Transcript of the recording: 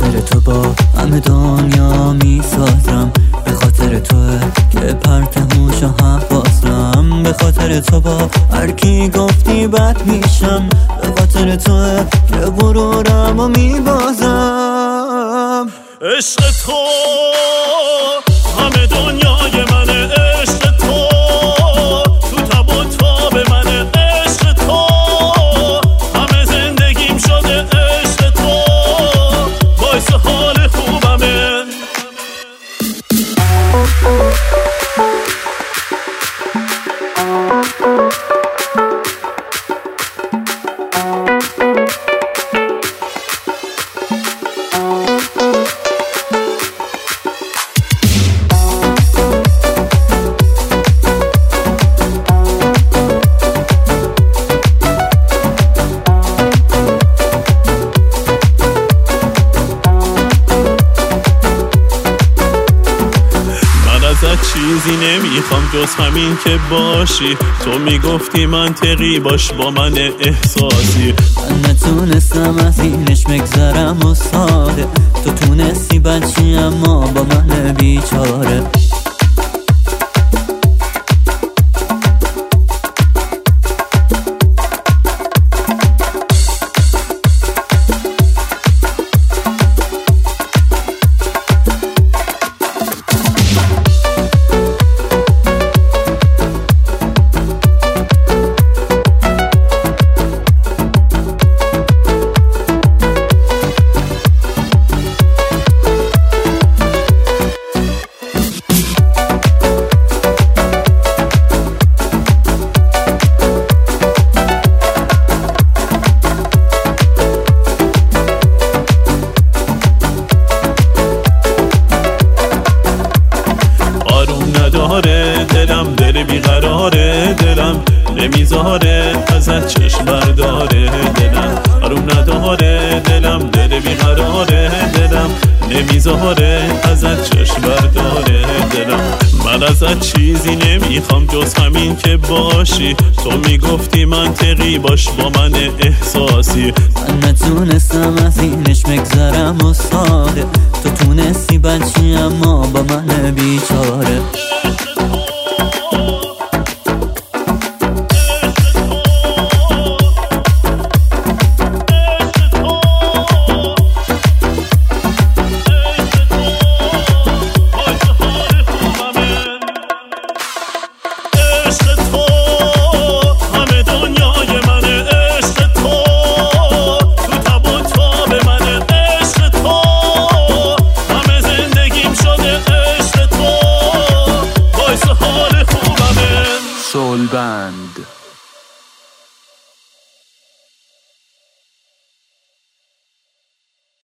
خاطر تو با همه دنیا میسازم، به خاطر توه که پرت هوش و حواسم، به خاطر تو با هر کی گفتی بد میشم، به خاطر توه که غرورم و میبازم. عشق تو همه دنیای منه، عشق تو تو تب و تاب منه، عشق تو همه زندگیم شده، عشق تو باعث حال خوبمه. چیزی نمیخوام جز همین که باشی، تو میگفتی منطقی باش با من احساسی، من نتونستم از اینش مگذرم و ساده، تو تونستی بچی اما با من بیچاره. نداره دلم، دل بیقراره دلم، نمیذاره ازت چشم برداره دلم، آروم نداره دلم، دل بیقراره دلم، نمیذاره ازت چشم برداره دلم. من ازت چیزی نمیخوام جز همین که باشی، تو میگفتی منطقی باش با من احساسی، من نتونستم از اینش مگذرم و ساده، تو تونستی بچی اما با من بیچاره. Soul Band.